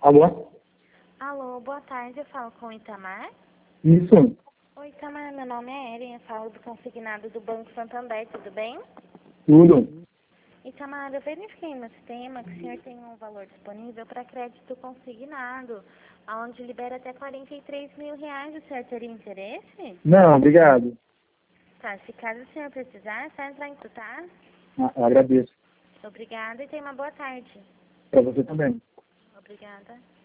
Alô? Alô, boa tarde, eu falo com o Itamar. Isso. Oi, Itamar, meu nome é Erin, eu falo do consignado do Banco Santander, tudo bem? Tudo. Itamar, eu verifiquei no sistema que o senhor tem um valor disponível para crédito consignado, onde libera até R$ 43 mil, o senhor teria interesse? Não, obrigado. Tá, se caso o senhor precisar, é só entrar em contato, tá? Agradeço. Obrigada e tenha uma boa tarde. Para você também. Obrigada.